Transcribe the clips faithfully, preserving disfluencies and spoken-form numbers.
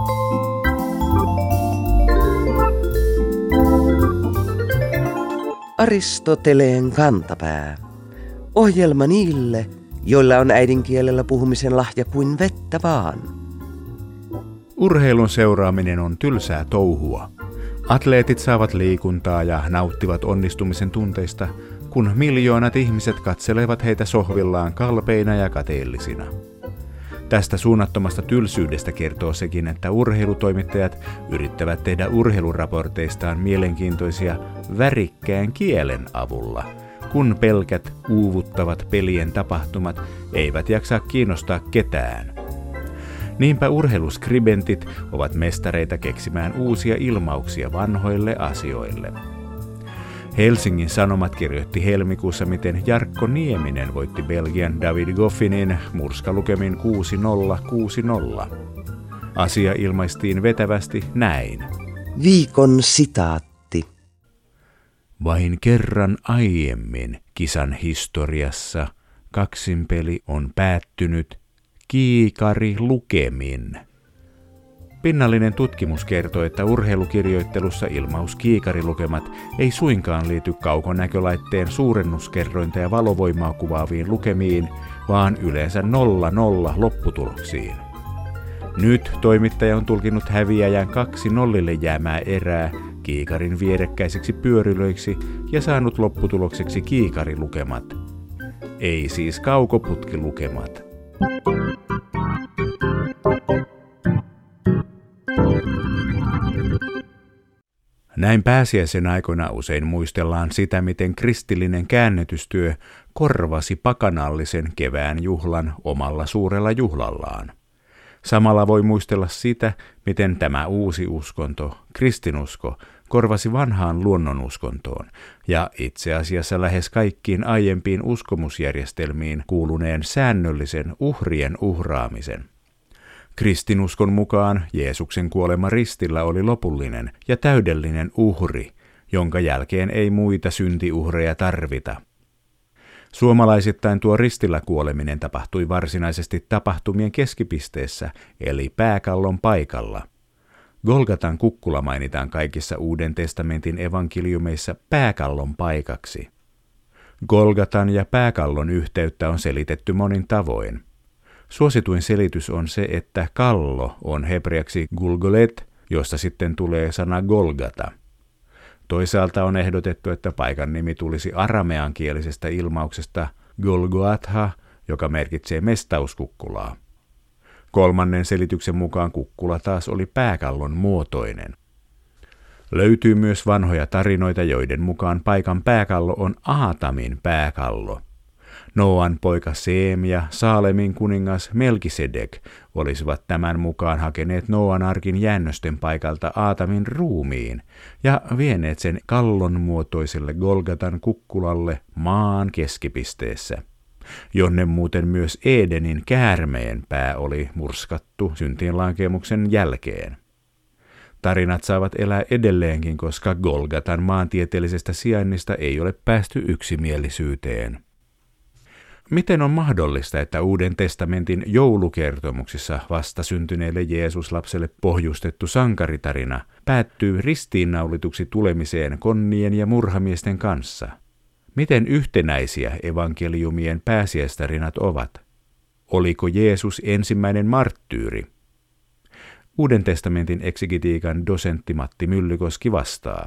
Aristoteleen kantapää. Ohjelma niille, joilla on äidinkielellä puhumisen lahja kuin vettä vaan. Urheilun seuraaminen on tylsää touhua. Atleetit saavat liikuntaa ja nauttivat onnistumisen tunteista, kun miljoonat ihmiset katselevat heitä sohvillaan kalpeina ja kateellisina. Tästä suunnattomasta tylsyydestä kertoo sekin, että urheilutoimittajat yrittävät tehdä urheiluraporteistaan mielenkiintoisia värikkään kielen avulla, kun pelkät uuvuttavat pelien tapahtumat eivät jaksa kiinnostaa ketään. Niinpä urheiluskribentit ovat mestareita keksimään uusia ilmauksia vanhoille asioille. Helsingin Sanomat kirjoitti helmikuussa, miten Jarkko Nieminen voitti Belgian David Goffinin murskalukemin kuusi nolla kuusi nolla. Asia ilmaistiin vetävästi näin. Viikon sitaatti. Vain kerran aiemmin kisan historiassa kaksinpeli on päättynyt kiikarilukemin. Pinnallinen tutkimus kertoo, että urheilukirjoittelussa ilmaus kiikarilukemat ei suinkaan liity kaukonäkölaitteen suurennuskerrointa ja valovoimaa kuvaaviin lukemiin, vaan yleensä nolla nolla lopputuloksiin. Nyt toimittaja on tulkinnut häviäjän kaksi nollille jäämää erää kiikarin vierekkäisiksi pyörylöiksi ja saanut lopputulokseksi kiikarilukemat. Ei siis kaukoputkilukemat. Näin pääsiäisen aikoina usein muistellaan sitä, miten kristillinen käännetystyö korvasi pakanallisen kevään juhlan omalla suurella juhlallaan. Samalla voi muistella sitä, miten tämä uusi uskonto, kristinusko, korvasi vanhaan luonnonuskontoon ja itse asiassa lähes kaikkiin aiempiin uskomusjärjestelmiin kuuluneen säännöllisen uhrien uhraamisen. Kristinuskon mukaan Jeesuksen kuolema ristillä oli lopullinen ja täydellinen uhri, jonka jälkeen ei muita syntiuhreja tarvita. Suomalaisittain tuo ristillä kuoleminen tapahtui varsinaisesti tapahtumien keskipisteessä, eli pääkallon paikalla. Golgatan kukkula mainitaan kaikissa Uuden testamentin evankeliumeissa pääkallon paikaksi. Golgatan ja pääkallon yhteyttä on selitetty monin tavoin. Suosituin selitys on se, että kallo on hebreaksi Gulgolet, josta sitten tulee sana Golgata. Toisaalta on ehdotettu, että paikan nimi tulisi arameankielisestä ilmauksesta Golgoatha, joka merkitsee mestauskukkulaa. Kolmannen selityksen mukaan kukkula taas oli pääkallon muotoinen. Löytyy myös vanhoja tarinoita, joiden mukaan paikan pääkallo on Aatamin pääkallo. Nooan poika Seem ja Saalemin kuningas Melkisedek olisivat tämän mukaan hakeneet Nooan arkin jäännösten paikalta Aatamin ruumiin ja vieneet sen kallon muotoiselle Golgatan kukkulalle maan keskipisteessä, jonne muuten myös Edenin käärmeen pää oli murskattu syntiinlankemuksen jälkeen. Tarinat saavat elää edelleenkin, koska Golgatan maantieteellisestä sijainnista ei ole päästy yksimielisyyteen. Miten on mahdollista, että Uuden testamentin joulukertomuksissa vastasyntyneelle Jeesuslapselle pohjustettu sankaritarina päättyy ristiinnaulituksi tulemiseen konnien ja murhamiesten kanssa? Miten yhtenäisiä evankeliumien pääsiäistarinat ovat? Oliko Jeesus ensimmäinen marttyyri? Uuden testamentin eksegetiikan dosentti Matti Myllykoski vastaa.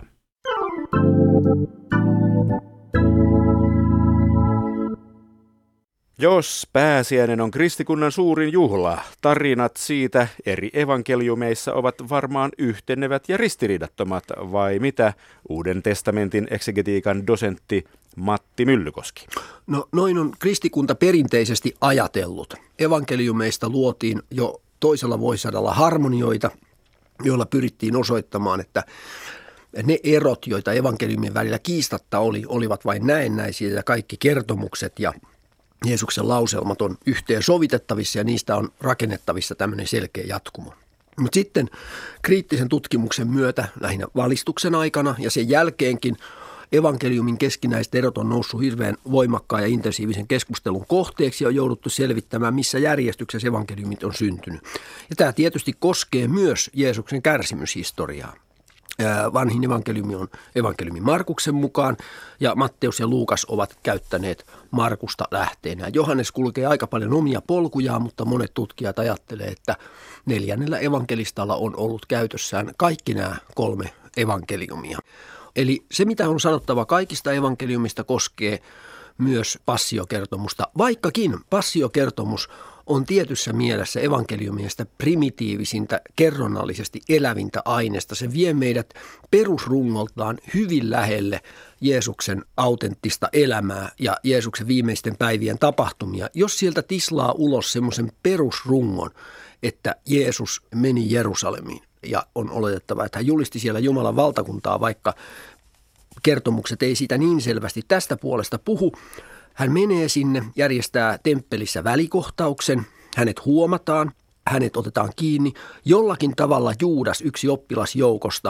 Jos pääsiäinen on kristikunnan suurin juhla, tarinat siitä eri evankeliumeissa ovat varmaan yhtenevät ja ristiriidattomat, vai mitä? Uuden testamentin eksegetiikan dosentti Matti Myllykoski. No noin on kristikunta perinteisesti ajatellut. Evankeliumeista luotiin jo toisella vuosisadalla harmonioita, joilla pyrittiin osoittamaan, että ne erot, joita evankeliumien välillä kiistatta oli, olivat vain näennäisiä ja kaikki kertomukset ja Jeesuksen lauselmat on yhteen sovitettavissa ja niistä on rakennettavissa tämmöinen selkeä jatkumo. Mutta sitten kriittisen tutkimuksen myötä lähinnä valistuksen aikana ja sen jälkeenkin evankeliumin keskinäiset erot on noussut hirveän voimakkaan ja intensiivisen keskustelun kohteeksi ja on jouduttu selvittämään, missä järjestyksessä evankeliumit on syntynyt. Ja tämä tietysti koskee myös Jeesuksen kärsimyshistoriaa. Vanhin evankeliumi on evankeliumi Markuksen mukaan ja Matteus ja Luukas ovat käyttäneet Markusta lähteenä. Johannes kulkee aika paljon omia polkujaan, mutta monet tutkijat ajattelee, että neljännellä evankelistalla on ollut käytössään kaikki nämä kolme evankeliumia. Eli se, mitä on sanottava kaikista evankeliumista, koskee myös passiokertomusta, vaikkakin passiokertomus on tietyssä mielessä evankeliumista primitiivisintä, kerronnallisesti elävintä aineesta. Se vie meidät perusrungoltaan hyvin lähelle Jeesuksen autenttista elämää ja Jeesuksen viimeisten päivien tapahtumia. Jos sieltä tislaa ulos semmoisen perusrungon, että Jeesus meni Jerusalemiin ja on oletettava, että hän julisti siellä Jumalan valtakuntaa, vaikka kertomukset ei sitä niin selvästi tästä puolesta puhu. Hän menee sinne, järjestää temppelissä välikohtauksen, hänet huomataan, hänet otetaan kiinni. Jollakin tavalla Juudas, yksi oppilas joukosta,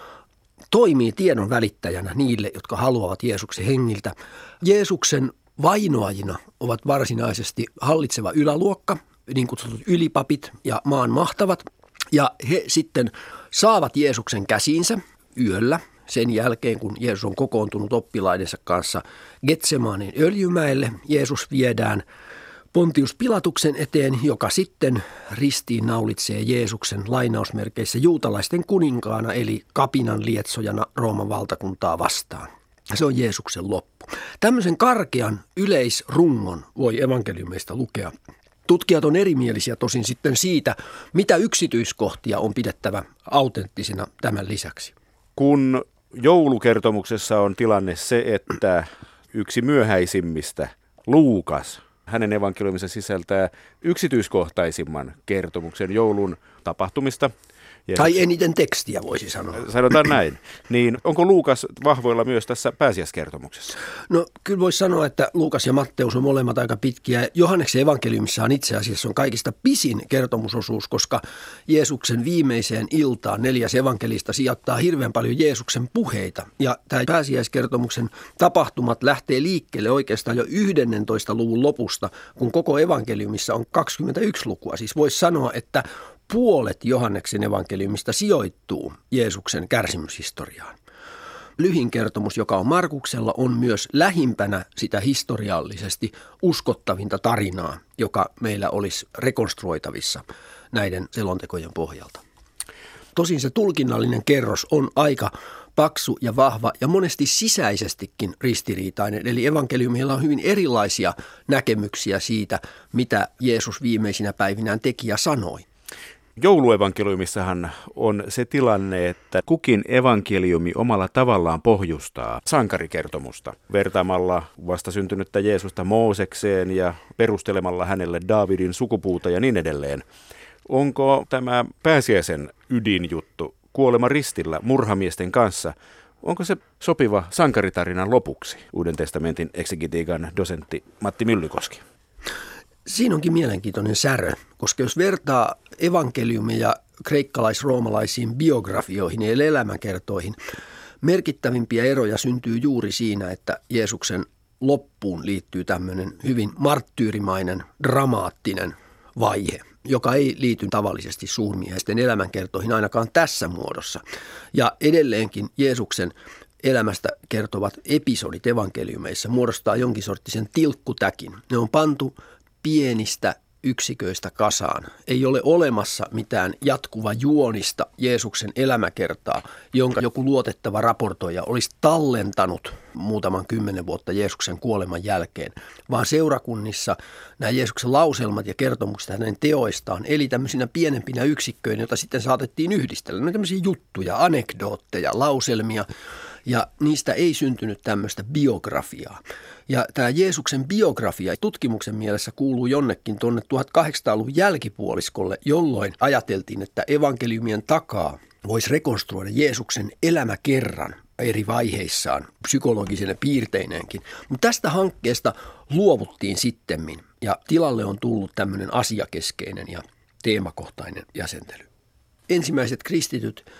toimii tiedon välittäjänä niille, jotka haluavat Jeesuksen hengiltä. Jeesuksen vainoajina ovat varsinaisesti hallitseva yläluokka, niin kutsutut ylipapit ja maan mahtavat. Ja he sitten saavat Jeesuksen käsiinsä yöllä. Sen jälkeen, kun Jeesus on kokoontunut oppilaidensa kanssa Getsemaanin öljymäelle, Jeesus viedään Pontius Pilatuksen eteen, joka sitten ristiin naulitsee Jeesuksen lainausmerkeissä juutalaisten kuninkaana, eli kapinan lietsojana Rooman valtakuntaa vastaan. Se on Jeesuksen loppu. Tämmöisen karkean yleisrungon voi evankeliumeista lukea. Tutkijat on erimielisiä tosin sitten siitä, mitä yksityiskohtia on pidettävä autenttisina tämän lisäksi. Kun joulukertomuksessa on tilanne se, että yksi myöhäisimmistä, Luukas, hänen evankeliuminsa sisältää yksityiskohtaisimman kertomuksen joulun tapahtumista. Tai eniten tekstiä voisi sanoa. Sanotaan näin. Niin onko Luukas vahvoilla myös tässä pääsiäiskertomuksessa? No kyllä voisi sanoa, että Luukas ja Matteus on molemmat aika pitkiä. Johanneksen evankeliumissa on itse asiassa on kaikista pisin kertomusosuus, koska Jeesuksen viimeiseen iltaan neljäs evankelista sijoittaa hirveän paljon Jeesuksen puheita. Ja tämä pääsiäiskertomuksen tapahtumat lähtee liikkeelle oikeastaan jo yhdennentoista luvun lopusta, kun koko evankeliumissa on kaksikymmentäyksi lukua. Siis voisi sanoa, että puolet Johanneksen evankeliumista sijoittuu Jeesuksen kärsimyshistoriaan. Lyhin kertomus, joka on Markuksella, on myös lähimpänä sitä historiallisesti uskottavinta tarinaa, joka meillä olisi rekonstruoitavissa näiden selontekojen pohjalta. Tosin se tulkinnallinen kerros on aika paksu ja vahva ja monesti sisäisestikin ristiriitainen. Eli evankeliumilla on hyvin erilaisia näkemyksiä siitä, mitä Jeesus viimeisinä päivinään teki ja sanoi. Jouluevankeliumissahan on se tilanne, että kukin evankeliumi omalla tavallaan pohjustaa sankarikertomusta vertaamalla vastasyntynyttä Jeesusta Moosekseen ja perustelemalla hänelle Daavidin sukupuuta ja niin edelleen. Onko tämä pääsiäisen ydinjuttu, kuolema ristillä murhamiesten kanssa, onko se sopiva sankaritarinan lopuksi? Uuden testamentin eksegetiikan dosentti Matti Myllykoski. Siinä onkin mielenkiintoinen särö, koska jos vertaa evankeliumia kreikkalais-roomalaisiin biografioihin eli elämänkertoihin, merkittävimpiä eroja syntyy juuri siinä, että Jeesuksen loppuun liittyy tämmöinen hyvin marttyyrimainen, dramaattinen vaihe, joka ei liity tavallisesti suurmiesten elämänkertoihin ainakaan tässä muodossa. Ja edelleenkin Jeesuksen elämästä kertovat episodit evankeliumeissa muodostaa jonkin sorttisen tilkkutäkin. Ne on pantu pienistä yksiköistä kasaan. Ei ole olemassa mitään jatkuva juonista Jeesuksen elämäkertaa, jonka joku luotettava raportoija olisi tallentanut muutaman kymmenen vuotta Jeesuksen kuoleman jälkeen, vaan seurakunnissa nämä Jeesuksen lauselmat ja kertomukset hänen teoistaan eli tämmöisinä pienempinä yksikköinä, joita sitten saatettiin yhdistellä. Ne on tämmöisiä juttuja, anekdootteja, lauselmia, ja niistä ei syntynyt tämmöistä biografiaa. Ja tämä Jeesuksen biografia tutkimuksen mielessä kuuluu jonnekin tuonne tuhatkahdeksansataaluvun jälkipuoliskolle, jolloin ajateltiin, että evankeliumien takaa voisi rekonstruoida Jeesuksen elämäkerran eri vaiheissaan, psykologisena piirteineenkin. Mutta tästä hankkeesta luovuttiin sittemmin ja tilalle on tullut tämmöinen asiakeskeinen ja teemakohtainen jäsentely. Ensimmäiset kristityt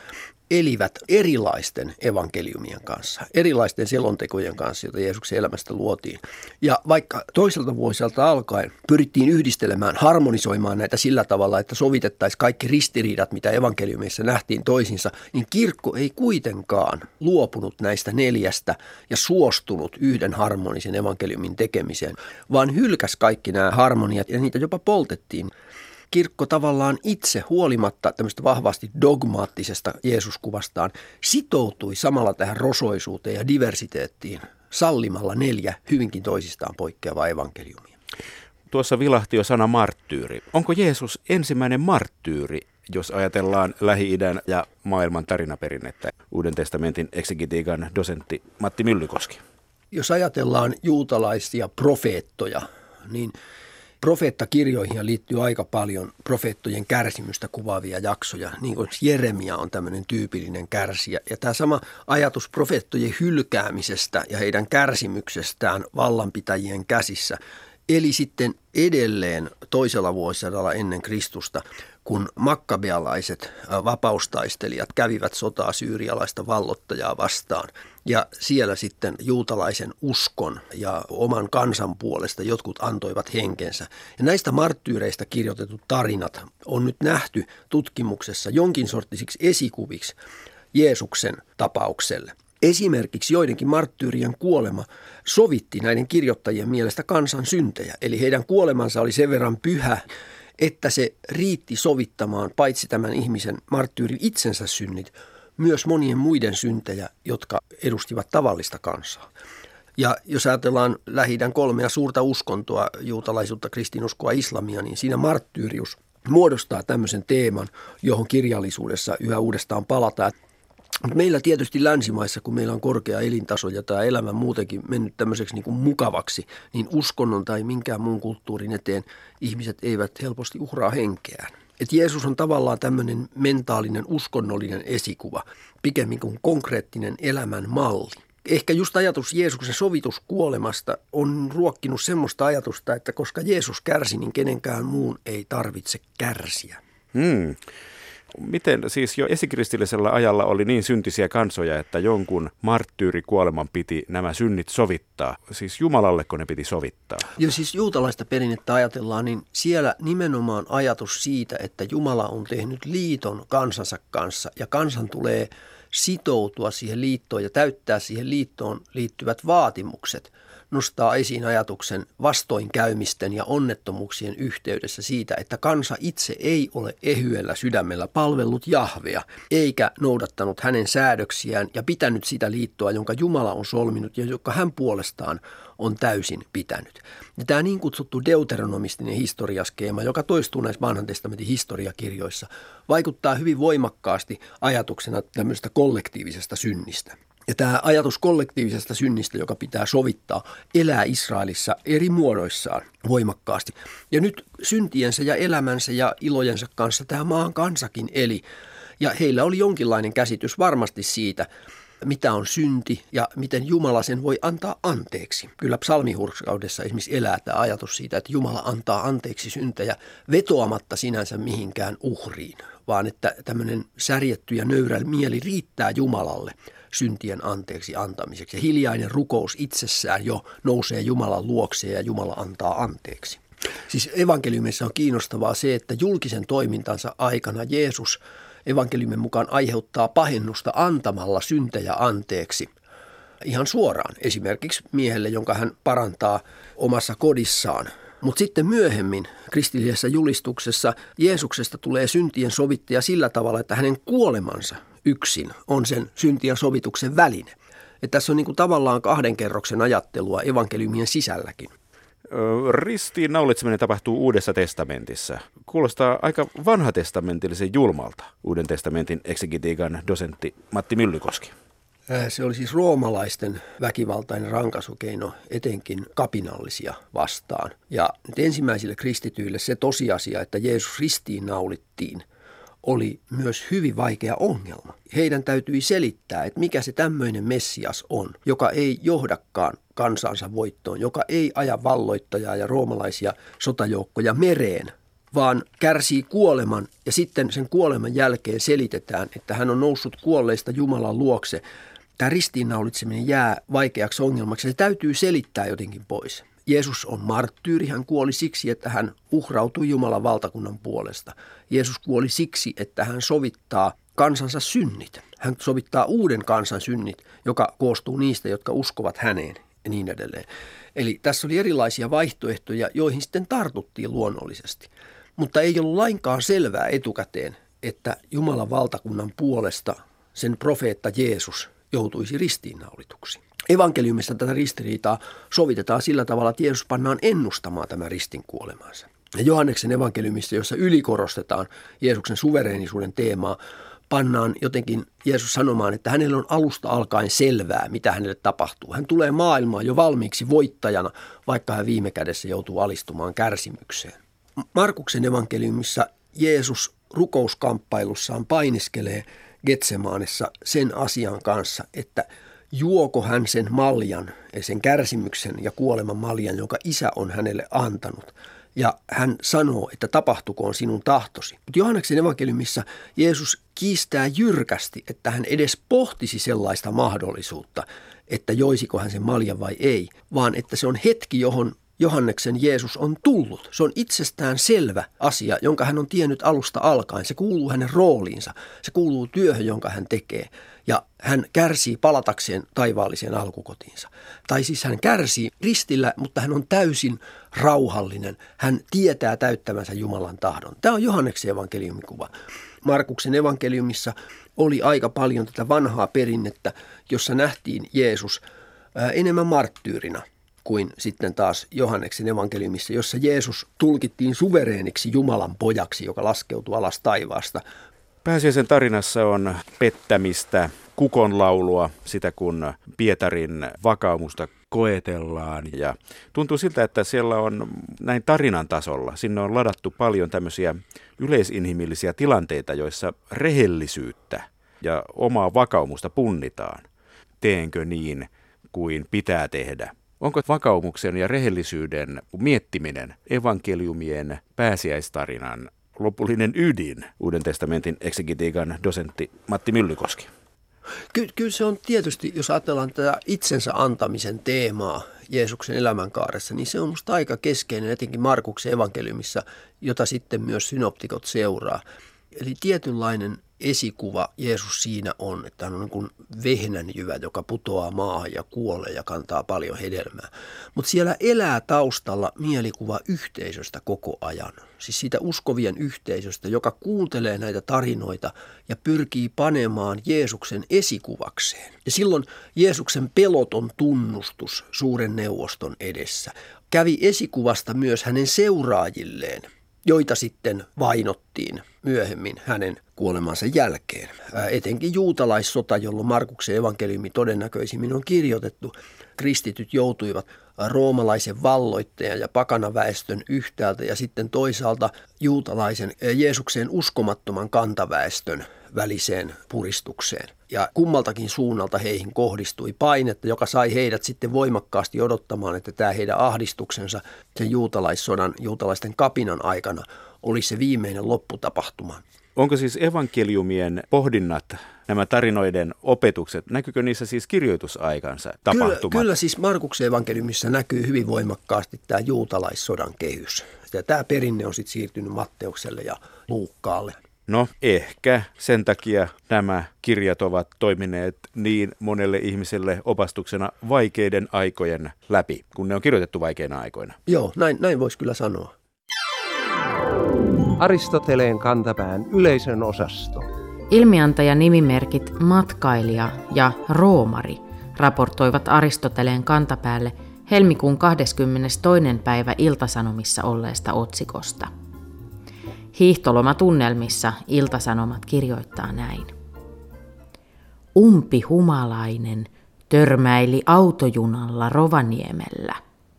elivät erilaisten evankeliumien kanssa, erilaisten selontekojen kanssa, joita Jeesuksen elämästä luotiin. Ja vaikka toiselta vuosilta alkaen pyrittiin yhdistelemään, harmonisoimaan näitä sillä tavalla, että sovitettaisiin kaikki ristiriidat, mitä evankeliumeissa nähtiin toisinsa, niin kirkko ei kuitenkaan luopunut näistä neljästä ja suostunut yhden harmonisen evankeliumin tekemiseen, vaan hylkäsi kaikki nämä harmoniat ja niitä jopa poltettiin. Kirkko tavallaan itse huolimatta tämmöistä vahvasti dogmaattisesta Jeesuskuvastaan sitoutui samalla tähän rosoisuuteen ja diversiteettiin sallimalla neljä hyvinkin toisistaan poikkeavaa evankeliumia. Tuossa vilahti jo sana marttyyri. Onko Jeesus ensimmäinen marttyyri, jos ajatellaan Lähi-idän ja maailman tarinaperinnettä? Uuden testamentin eksegetiikan dosentti Matti Myllykoski. Jos ajatellaan juutalaisia profeettoja, niin profeettakirjoihin liittyy aika paljon profeettojen kärsimystä kuvaavia jaksoja, niin kuin Jeremia on tämmöinen tyypillinen kärsijä. Ja tämä sama ajatus profeettojen hylkäämisestä ja heidän kärsimyksestään vallanpitäjien käsissä eli sitten edelleen toisella vuosisadalla ennen Kristusta, kun makkabealaiset vapaustaistelijat kävivät sotaa syyrialaista vallottajaa vastaan. Ja siellä sitten juutalaisen uskon ja oman kansan puolesta jotkut antoivat henkensä. Ja näistä marttyyreistä kirjoitetut tarinat on nyt nähty tutkimuksessa jonkin sorttisiksi esikuviksi Jeesuksen tapaukselle. Esimerkiksi joidenkin marttyyrien kuolema sovitti näiden kirjoittajien mielestä kansan syntejä, eli heidän kuolemansa oli sen verran pyhä, että se riitti sovittamaan paitsi tämän ihmisen marttyyrin itsensä synnit, myös monien muiden syntejä, jotka edustivat tavallista kansaa. Ja jos ajatellaan Lähi-idän kolmea suurta uskontoa, juutalaisuutta, kristinuskoa, islamia, niin siinä marttyyrius muodostaa tämmöisen teeman, johon kirjallisuudessa yhä uudestaan palataan. Mutta meillä tietysti länsimaissa, kun meillä on korkea elintaso ja tämä elämä muutenkin mennyt tämmöiseksi niin kuin mukavaksi, niin uskonnon tai minkään muun kulttuurin eteen ihmiset eivät helposti uhraa henkeään. Et Jeesus on tavallaan tämmöinen mentaalinen, uskonnollinen esikuva, pikemmin kuin konkreettinen elämän malli. Ehkä just ajatus Jeesuksen sovituskuolemasta on ruokkinut semmoista ajatusta, että koska Jeesus kärsi, niin kenenkään muun ei tarvitse kärsiä. Hmm. Miten siis jo esikristillisellä ajalla oli niin syntisiä kansoja, että jonkun marttyyrikuoleman piti nämä synnit sovittaa? Siis Jumalalleko ne piti sovittaa? Jos siis juutalaista perinnettä ajatellaan, niin siellä nimenomaan ajatus siitä, että Jumala on tehnyt liiton kansansa kanssa ja kansan tulee sitoutua siihen liittoon ja täyttää siihen liittoon liittyvät vaatimukset, nostaa esiin ajatuksen vastoinkäymisten ja onnettomuuksien yhteydessä siitä, että kansa itse ei ole ehyellä sydämellä palvellut Jahvea, eikä noudattanut hänen säädöksiään ja pitänyt sitä liittoa, jonka Jumala on solminut ja joka hän puolestaan on täysin pitänyt. Ja tämä niin kutsuttu deuteronomistinen historiaskeema, joka toistuu näissä vanhan testamentin historiakirjoissa, vaikuttaa hyvin voimakkaasti ajatuksena tämmöisestä kollektiivisesta synnistä. Ja tämä ajatus kollektiivisesta synnistä, joka pitää sovittaa, elää Israelissa eri muodoissaan voimakkaasti. Ja nyt syntiensä ja elämänsä ja ilojensa kanssa tämä maan kansakin eli. Ja heillä oli jonkinlainen käsitys varmasti siitä, mitä on synti ja miten Jumala sen voi antaa anteeksi. Kyllä psalmihurskaudessa esimerkiksi elää tämä ajatus siitä, että Jumala antaa anteeksi syntejä vetoamatta sinänsä mihinkään uhriin, vaan että tämmöinen särjetty ja nöyrä mieli riittää Jumalalle syntien anteeksi antamiseksi. Ja hiljainen rukous itsessään jo nousee Jumalan luokseen ja Jumala antaa anteeksi. Siis evankeliumissa on kiinnostavaa se, että julkisen toimintansa aikana Jeesus evankeliumin mukaan aiheuttaa pahennusta antamalla syntejä anteeksi ihan suoraan. Esimerkiksi miehelle, jonka hän parantaa omassa kodissaan. Mutta sitten myöhemmin kristillisessä julistuksessa Jeesuksesta tulee syntien sovittaja sillä tavalla, että hänen kuolemansa yksin on sen syntien sovituksen väline. Et tässä on niinku tavallaan kahden kerroksen ajattelua evankeliumien sisälläkin. Ristiin naulitseminen tapahtuu Uudessa testamentissa. Kuulostaa aika vanhatestamentillisen julmalta. Uuden testamentin eksegetiikan dosentti Matti Myllykoski. Se oli siis roomalaisten väkivaltainen rankaisukeino etenkin kapinallisia vastaan. Ja nyt ensimmäisille kristityille se tosiasia, että Jeesus ristiin naulittiin, oli myös hyvin vaikea ongelma. Heidän täytyi selittää, että mikä se tämmöinen Messias on, joka ei johdakaan kansansa voittoon, joka ei aja valloittajaa ja roomalaisia sotajoukkoja mereen vaan kärsii kuoleman ja sitten sen kuoleman jälkeen selitetään, että hän on noussut kuolleista Jumalan luokse. Tämä ristiinnaulitseminen jää vaikeaksi ongelmaksi. Se täytyy selittää jotenkin pois. Jeesus on marttyyri, hän kuoli siksi, että hän uhrautui Jumalan valtakunnan puolesta. Jeesus kuoli siksi, että hän sovittaa kansansa synnit. Hän sovittaa uuden kansan synnit, joka koostuu niistä, jotka uskovat häneen ja niin edelleen. Eli tässä oli erilaisia vaihtoehtoja, joihin sitten tartuttiin luonnollisesti. Mutta ei ollut lainkaan selvää etukäteen, että Jumalan valtakunnan puolesta sen profeetta Jeesus joutuisi ristiinnaulituksi. Evankeliumissa tätä ristiriitaa sovitetaan sillä tavalla, että Jeesus pannaan ennustamaan tämän ristin kuolemansa. Ja Johanneksen evankeliumissa, jossa ylikorostetaan Jeesuksen suvereenisuuden teemaa, pannaan jotenkin Jeesus sanomaan, että hänellä on alusta alkaen selvää, mitä hänelle tapahtuu. Hän tulee maailmaan jo valmiiksi voittajana, vaikka hän viime kädessä joutuu alistumaan kärsimykseen. Markuksen evankeliumissa Jeesus rukouskamppailussaan painiskelee Getsemaanessa sen asian kanssa, että juoko hän sen maljan, sen kärsimyksen ja kuoleman maljan, jonka isä on hänelle antanut. Ja hän sanoo, että tapahtukoon sinun tahtosi. Mutta Johanneksen evankeliumissa Jeesus kiistää jyrkästi, että hän edes pohtisi sellaista mahdollisuutta, että joisiko hän sen maljan vai ei, vaan että se on hetki, johon Johanneksen Jeesus on tullut. Se on itsestään selvä asia, jonka hän on tiennyt alusta alkaen. Se kuuluu hänen rooliinsa, se kuuluu työhön, jonka hän tekee. Ja hän kärsii palatakseen taivaalliseen alkukotiinsa. Tai siis hän kärsii ristillä, mutta hän on täysin rauhallinen. Hän tietää täyttävänsä Jumalan tahdon. Tämä on Johanneksen evankeliumin kuva. Markuksen evankeliumissa oli aika paljon tätä vanhaa perinnettä, jossa nähtiin Jeesus enemmän marttyyrinä kuin sitten taas Johanneksen evankeliumissa, jossa Jeesus tulkittiin suvereeniksi Jumalan pojaksi, joka laskeutuu alas taivaasta. Pääsiäisen tarinassa on pettämistä, kukonlaulua, sitä kun Pietarin vakaumusta koetellaan. Ja tuntuu siltä, että siellä on näin tarinan tasolla, sinne on ladattu paljon tämmöisiä yleisinhimillisiä tilanteita, joissa rehellisyyttä ja omaa vakaumusta punnitaan. Teenkö niin kuin pitää tehdä? Onko vakaumuksen ja rehellisyyden miettiminen evankeliumien pääsiäistarinan lopullinen ydin? Uuden testamentin eksegetiikan dosentti Matti Myllykoski. Ky- kyllä se on tietysti, jos ajatellaan tätä itsensä antamisen teemaa Jeesuksen elämänkaaressa, niin se on musta aika keskeinen, etenkin Markuksen evankeliumissa, jota sitten myös synoptikot seuraa. Eli tietynlainen esikuva Jeesus siinä on, että hän on niin kuin vehnänjyvä, joka putoaa maahan ja kuolee ja kantaa paljon hedelmää. Mutta siellä elää taustalla mielikuva yhteisöstä koko ajan. Siis siitä uskovien yhteisöstä, joka kuuntelee näitä tarinoita ja pyrkii panemaan Jeesuksen esikuvakseen. Ja silloin Jeesuksen peloton tunnustus suuren neuvoston edessä kävi esikuvasta myös hänen seuraajilleen, joita sitten vainottiin myöhemmin hänen kuolemansa jälkeen. Etenkin juutalaissota, jolloin Markuksen evankeliumi todennäköisimmin on kirjoitettu. Kristityt joutuivat roomalaisen valloittajan ja pakanaväestön yhtäältä ja sitten toisaalta juutalaisen Jeesukseen uskomattoman kantaväestön väliseen puristukseen. Ja kummaltakin suunnalta heihin kohdistui painetta, joka sai heidät sitten voimakkaasti odottamaan, että tämä heidän ahdistuksensa sen juutalaissodan, juutalaisten kapinan aikana oli se viimeinen lopputapahtuma. Onko siis evankeliumien pohdinnat, nämä tarinoiden opetukset, näkyykö niissä siis kirjoitusaikansa tapahtumat? Kyllä, kyllä siis Markuksen evankeliumissa näkyy hyvin voimakkaasti tämä juutalaissodan kehys. Ja tämä perinne on sitten siirtynyt Matteukselle ja Luukkaalle. No ehkä sen takia nämä kirjat ovat toimineet niin monelle ihmiselle opastuksena vaikeiden aikojen läpi, kun ne on kirjoitettu vaikeina aikoina. Joo, näin, näin voisi kyllä sanoa. Aristoteleen kantapään yleisön osasto. Ilmiantaja-nimimerkit matkailija ja roomari raportoivat Aristoteleen kantapäälle helmikuun kahdeskymmenestoinen päivä Ilta-Sanomissa olleesta otsikosta. Hiihtolomatunnelmissa Ilta-Sanomat kirjoittaa näin. Umpihumalainen törmäili autojunalla Rovaniemellä.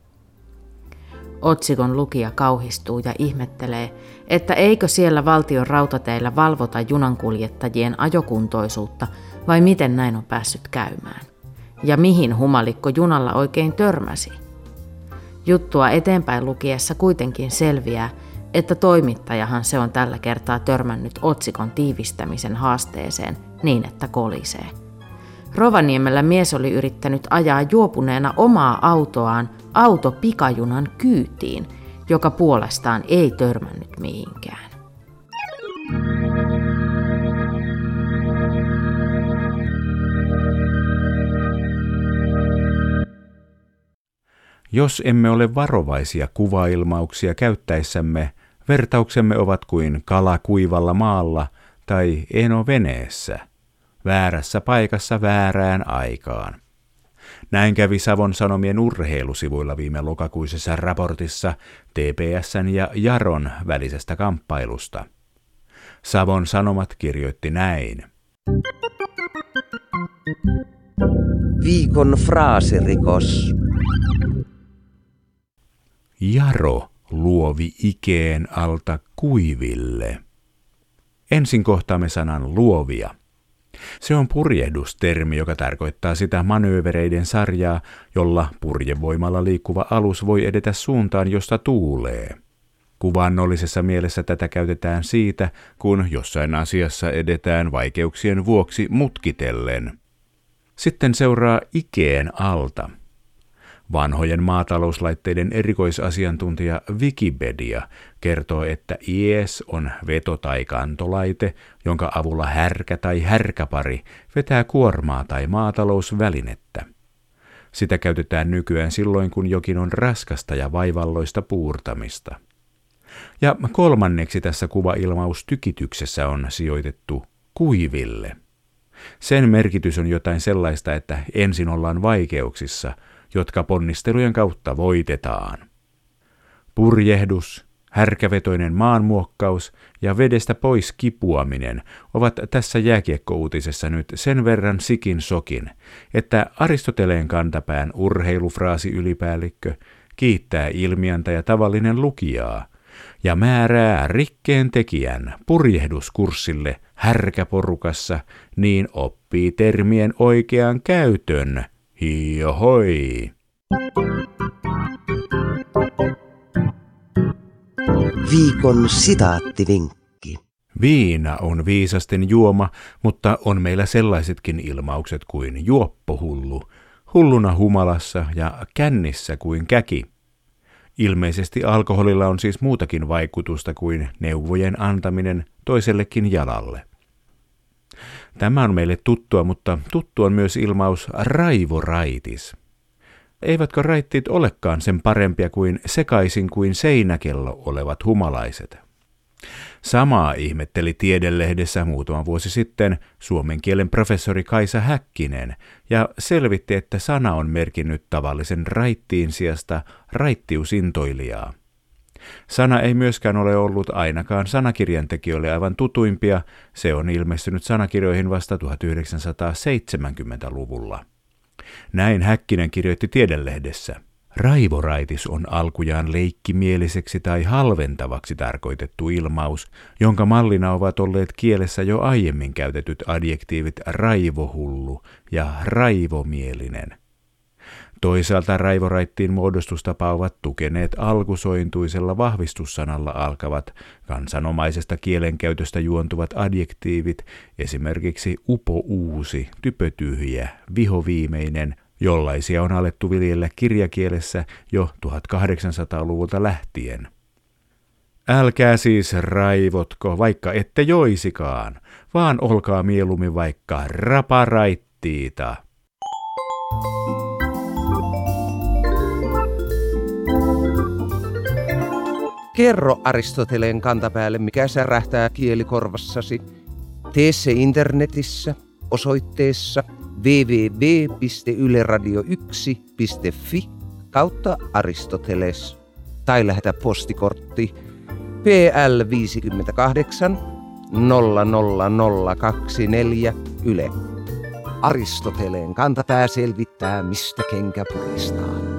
Otsikon lukija kauhistuu ja ihmettelee, että eikö siellä valtion rautateillä valvota junankuljettajien ajokuntoisuutta vai miten näin on päässyt käymään. Ja mihin humalikko junalla oikein törmäsi? Juttua eteenpäin lukiessa kuitenkin selviää, että toimittajahan se on tällä kertaa törmännyt otsikon tiivistämisen haasteeseen niin, että kolisee. Rovaniemellä mies oli yrittänyt ajaa juopuneena omaa autoaan autopikajunan kyytiin, joka puolestaan ei törmännyt mihinkään. Jos emme ole varovaisia kuvailmauksia käyttäessämme, vertauksemme ovat kuin kala kuivalla maalla tai eno veneessä, väärässä paikassa väärään aikaan. Näin kävi Savon Sanomien urheilusivuilla viime lokakuisessa raportissa T P S:n ja Jaron välisestä kamppailusta. Savon Sanomat kirjoitti näin. Viikon fraasirikos. Jaro luovi ikeen alta kuiville. Ensin kohtaamme sanan luovia. Se on purjehdustermi, joka tarkoittaa sitä manöövereiden sarjaa, jolla purjevoimalla liikkuva alus voi edetä suuntaan, josta tuulee. Kuvannollisessa mielessä tätä käytetään siitä, kun jossain asiassa edetään vaikeuksien vuoksi mutkitellen. Sitten seuraa ikeen alta. Vanhojen maatalouslaitteiden erikoisasiantuntija Wikipedia kertoo, että ies on veto- tai kantolaite, jonka avulla härkä tai härkäpari vetää kuormaa tai maatalousvälinettä. Sitä käytetään nykyään silloin, kun jokin on raskasta ja vaivalloista puurtamista. Ja kolmanneksi tässä kuvailmaustykityksessä on sijoitettu kuiville. Sen merkitys on jotain sellaista, että ensin ollaan vaikeuksissa, jotka ponnistelujen kautta voitetaan. Purjehdus, härkävetoinen maanmuokkaus ja vedestä pois kipuaminen ovat tässä jääkiekkouutisessa nyt sen verran sikin sokin, että Aristoteleen kantapään urheilufraasiylipäällikkö kiittää ilmiantaja tavallinen lukijaa ja määrää rikkeen tekijän purjehduskurssille härkäporukassa, niin oppii termien oikean käytön. Hiohoi! Viikon sitaattivinkki. Viina on viisasten juoma, mutta on meillä sellaisetkin ilmaukset kuin juoppohullu, hulluna humalassa ja kännissä kuin käki. Ilmeisesti alkoholilla on siis muutakin vaikutusta kuin neuvojen antaminen toisellekin jalalle. Tämä on meille tuttua, mutta tuttu on myös ilmaus raivoraitis. Eivätkö raittit olekaan sen parempia kuin sekaisin kuin seinäkello olevat humalaiset? Samaa ihmetteli Tiedelehdessä muutama vuosi sitten suomen kielen professori Kaisa Häkkinen ja selvitti, että sana on merkinnyt tavallisen raittiin sijasta raittiusintoilijaa. Sana ei myöskään ole ollut ainakaan sanakirjantekijöille aivan tutuimpia, se on ilmestynyt sanakirjoihin vasta tuhatyhdeksänsataaseitsemänkymmentäluvulla. Näin Häkkinen kirjoitti Tiedelehdessä. Raivoraitis on alkujaan leikkimieliseksi tai halventavaksi tarkoitettu ilmaus, jonka mallina ovat olleet kielessä jo aiemmin käytetyt adjektiivit raivohullu ja raivomielinen. Toisaalta raivoraittiin muodostustapa ovat tukeneet alkusointuisella vahvistussanalla alkavat kansanomaisesta kielenkäytöstä juontuvat adjektiivit, esimerkiksi upouusi, typötyhjä, vihoviimeinen, jollaisia on alettu viljellä kirjakielessä jo tuhatkahdeksansataaluvulta lähtien. Älkää siis raivotko, vaikka ette joisikaan, vaan olkaa mieluummin vaikka raparaittiita. Kerro Aristoteleen kantapäälle, mikä särähtää kielikorvassasi. Tee se internetissä osoitteessa double-u double-u double-u piste yle radio yksi piste fi kautta Aristoteles tai lähetä postikortti P L viisikymmentäkahdeksan nolla nolla nolla kaksikymmentäneljä Yle. Aristoteleen kantapää selvittää, mistä kenkä puristaa.